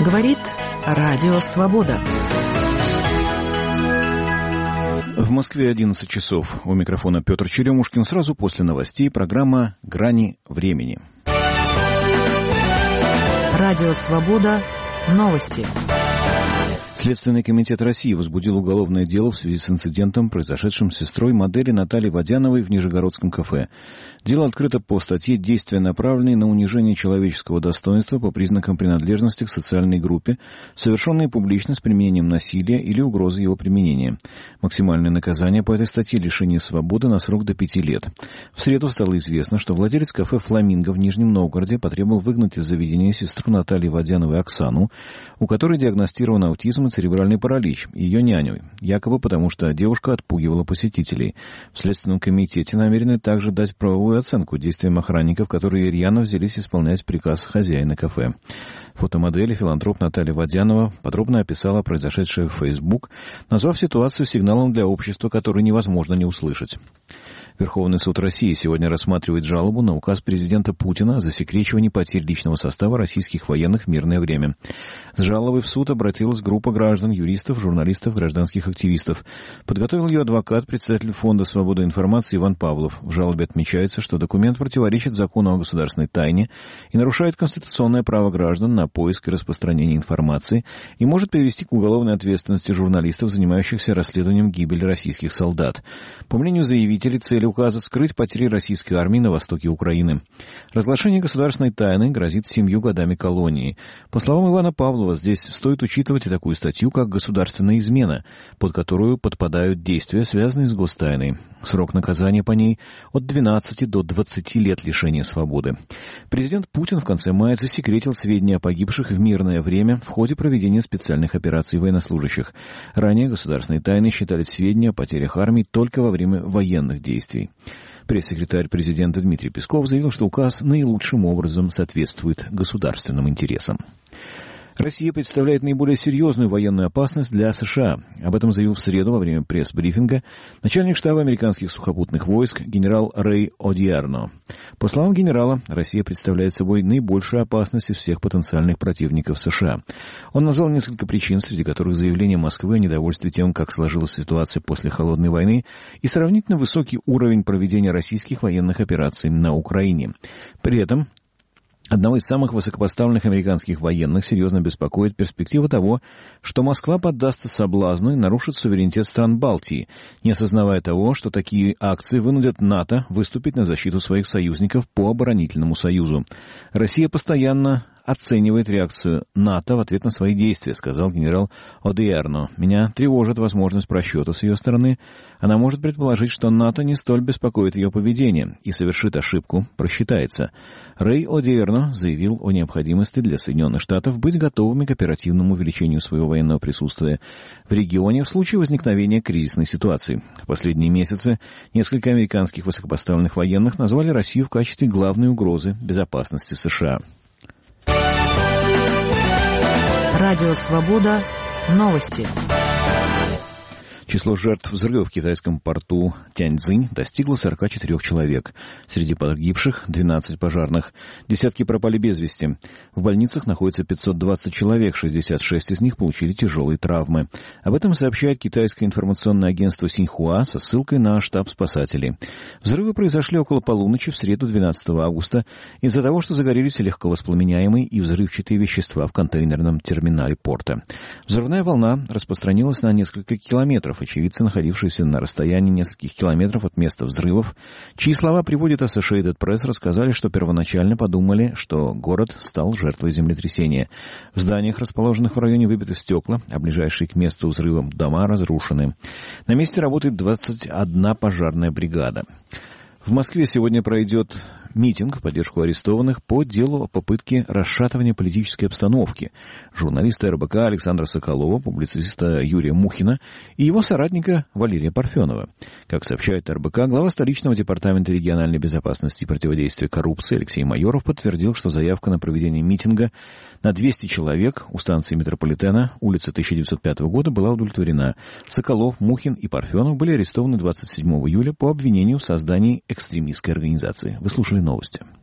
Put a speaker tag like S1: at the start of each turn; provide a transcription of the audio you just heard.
S1: Говорит Радио Свобода.
S2: В Москве 11 часов. У микрофона Петр Черемушкин. Сразу после новостей программа «Грани времени».
S1: Радио Свобода. Новости.
S2: Следственный комитет России возбудил уголовное дело в связи с инцидентом, произошедшим с сестрой модели Натальей Водяновой в Нижегородском кафе. Дело открыто по статье «Действия, направленные на унижение человеческого достоинства по признакам принадлежности к социальной группе, совершенные публично с применением насилия или угрозы его применения». Максимальное наказание по этой статье — лишение свободы на срок до 5 лет. В среду стало известно, что владелец кафе «Фламинго» в Нижнем Новгороде потребовал выгнать из заведения сестру Натальи Водяновой Оксану, у которой диагностирован аутизм и церебральный паралич, ее няню, якобы потому, что девушка отпугивала посетителей. В Следственном комитете намерены также дать правовую оценку действиям охранников, которые рьяно взялись исполнять приказ хозяина кафе. Фотомодель и филантроп Наталья Водянова подробно описала произошедшее в Facebook, назвав ситуацию сигналом для общества, который невозможно не услышать. Верховный суд России сегодня рассматривает жалобу на указ президента Путина о засекречивании потерь личного состава российских военных в мирное время. С жалобой в суд обратилась группа граждан, юристов, журналистов, гражданских активистов. Подготовил ее адвокат, председатель Фонда свободы информации Иван Павлов. В жалобе отмечается, что документ противоречит закону о государственной тайне и нарушает конституционное право граждан на поиск и распространение информации и может привести к уголовной ответственности журналистов, занимающихся расследованием гибели российских солдат. По мнению заявителей, цель указа — скрыть потери российской армии на востоке Украины. Разглашение государственной тайны грозит 7 годами колонии. По словам Ивана Павлова, здесь стоит учитывать и такую статью, как государственная измена, под которую подпадают действия, связанные с гостайной. Срок наказания по ней от 12 до 20 лет лишения свободы. Президент Путин в конце мая засекретил сведения о погибших в мирное время в ходе проведения специальных операций военнослужащих. Ранее государственной тайной считались сведения о потерях армии только во время военных действий. Пресс-секретарь президента Дмитрий Песков заявил, что указ наилучшим образом соответствует государственным интересам. Россия представляет наиболее серьезную военную опасность для США. Об этом заявил в среду во время пресс-брифинга начальник штаба американских сухопутных войск генерал Рэй Одиерно. По словам генерала, Россия представляет собой наибольшую опасность из всех потенциальных противников США. Он назвал несколько причин, среди которых заявление Москвы о недовольстве тем, как сложилась ситуация после Холодной войны, и сравнительно высокий уровень проведения российских военных операций на Украине. При этом одного из самых высокопоставленных американских военных серьезно беспокоит перспектива того, что Москва поддастся соблазну и нарушит суверенитет стран Балтии, не осознавая того, что такие акции вынудят НАТО выступить на защиту своих союзников по оборонительному союзу. Россия постоянно оценивает реакцию НАТО в ответ на свои действия, сказал генерал Одиерно. Меня тревожит возможность просчета с ее стороны. Она может предположить, что НАТО не столь беспокоит ее поведение и совершит ошибку, просчитается. Рэй Одиерно заявил о необходимости для Соединенных Штатов быть готовыми к оперативному увеличению своего военного присутствия в регионе в случае возникновения кризисной ситуации. В последние месяцы несколько американских высокопоставленных военных назвали Россию в качестве главной угрозы безопасности США.
S1: Радио Свобода. Новости.
S2: Число жертв взрыва в китайском порту Тяньцзинь достигло 44 человек. Среди погибших 12 пожарных. Десятки пропали без вести. В больницах находится 520 человек, 66 из них получили тяжелые травмы. Об этом сообщает китайское информационное агентство Синьхуа со ссылкой на штаб спасателей. Взрывы произошли около полуночи в среду 12 августа из-за того, что загорелись легковоспламеняемые и взрывчатые вещества в контейнерном терминале порта. Взрывная волна распространилась на несколько километров. Очевидцы, находившиеся на расстоянии нескольких километров от места взрывов, чьи слова приводит Associated Press, рассказали, что первоначально подумали, что город стал жертвой землетрясения. В зданиях, расположенных в районе, выбиты стекла, а ближайшие к месту взрыва дома разрушены. На месте работает 21 пожарная бригада. В Москве сегодня пройдет митинг в поддержку арестованных по делу о попытке расшатывания политической обстановки журналиста РБК Александра Соколова, публициста Юрия Мухина и его соратника Валерия Парфенова. Как сообщает РБК, глава столичного департамента региональной безопасности и противодействия коррупции Алексей Майоров подтвердил, что заявка на проведение митинга на 200 человек у станции метрополитена, улица 1905 года, была удовлетворена. Соколов, Мухин и Парфенов были арестованы 27 июля по обвинению в создании экстремистской организации. Вы слушали новости.